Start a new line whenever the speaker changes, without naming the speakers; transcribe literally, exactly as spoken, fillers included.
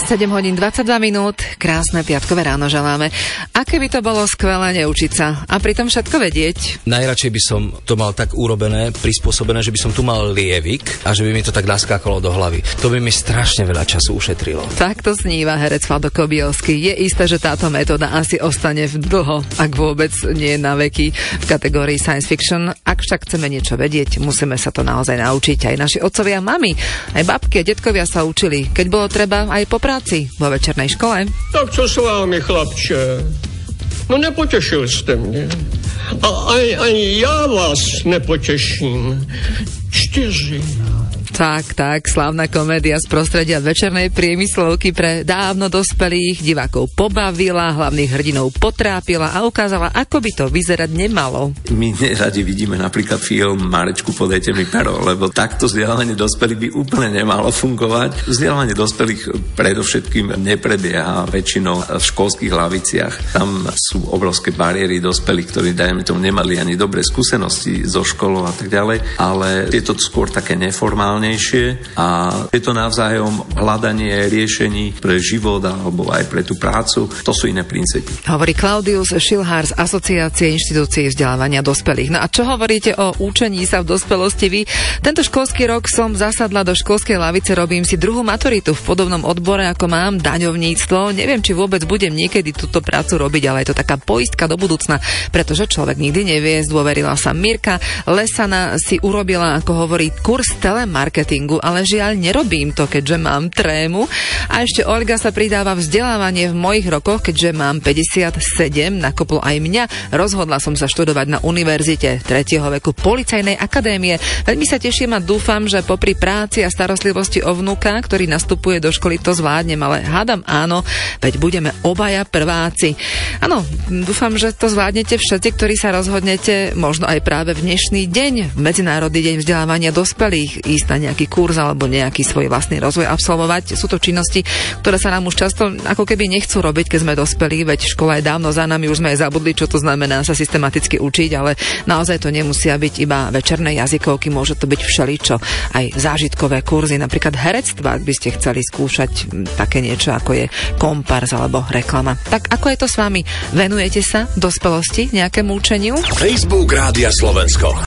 sedem hodín dvadsaťdva minút, krásne piatkové ráno želáme. Aké by to bolo skvelé neučiť sa a pritom všetko vedieť?
Najradšej by som to mal tak urobené, prispôsobené, že by som tu mal lievik a že by mi to tak naskákalo do hlavy. To by mi strašne veľa času ušetrilo.
Takto sníva herec Vlado Kobielský. Je isté, že táto metóda asi ostane v dlho, ak vôbec nie na veky v kategórii science fiction. Ak však chceme niečo vedieť, musíme sa to naozaj naučiť. Aj naši otcovia, mami, aj babky a detkovia sa učili, keď bolo treba aj po práci vo večernej škole.
Tak co s vámi, chlapče? No nepotěšil jste mě. A ani, ani já vás nepotěším. Čtyři.
Tak, tak, slávna komédia z prostredia večernej priemyslovky pre dávno dospelých divákov pobavila, hlavných hrdinov potrápila a ukázala, ako by to vyzerať nemalo.
My neradi vidíme napríklad film Marečku, podajte mi pero, lebo takto vzdelávanie dospelých by úplne nemalo fungovať. Vzdelávanie dospelých predovšetkým neprebieha väčšinou v školských laviciach. Tam sú obrovské bariéry dospelých, ktorí, dajme tomu, nemali ani dobré skúsenosti zo školou a tak ďalej, ale je to skôr také neformálne a je to navzájom hľadanie riešení pre život alebo aj pre tú prácu. To sú iné princípy.
Hovorí Klaudius Šilhár z Asociácie inštitúcií vzdelávania dospelých. No a čo hovoríte o učení sa v dospelosti vy? Tento školský rok som zasadla do školskej lavice, robím si druhú maturitu v podobnom odbore, ako mám, daňovníctvo. Neviem, či vôbec budem niekedy túto prácu robiť, ale je to taká poistka do budúcna, pretože človek nikdy nevie. Zdôverila sa Mirka Lesana, si urobila, ako hovorí, kurz telemarketingu, ale žiaľ nerobím to, keďže mám trému. A ešte Olga sa pridáva vzdelávanie v mojich rokoch, keďže mám päťdesiatsedem, nakoplo aj mňa. Rozhodla som sa študovať na univerzite tretieho veku Policajnej akadémie. Veľmi sa teším a dúfam, že popri práci a starostlivosti o vnuka, ktorý nastupuje do školy, to zvládnem, ale hádam áno, veď budeme obaja prváci. Áno, dúfam, že to zvládnete všetci, ktorí sa rozhodnete možno aj práve v dnešný deň, v Medzinárodný deň vzdelávania dospelých, ísť na nejaký kurz alebo nejaký svoj vlastný rozvoj absolvovať. Sú to činnosti, ktoré sa nám už často ako keby nechcú robiť, keď sme dospelí, veď škola je dávno za nami, už sme aj zabudli, čo to znamená sa systematicky učiť, ale naozaj to nemusia byť iba večerné jazykovky, môže to byť všeličo, aj zážitkové kurzy, napríklad herectva, ak by ste chceli skúšať také niečo, ako je kompárs alebo reklama. Tak ako je to s vami? Venujete sa dospelosti nejakému učeniu?
Facebook Rádia Slovensko.